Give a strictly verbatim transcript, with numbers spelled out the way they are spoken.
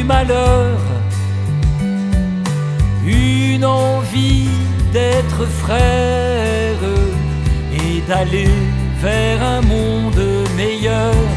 malheur, une envie d'être frère et d'aller vers un monde meilleur.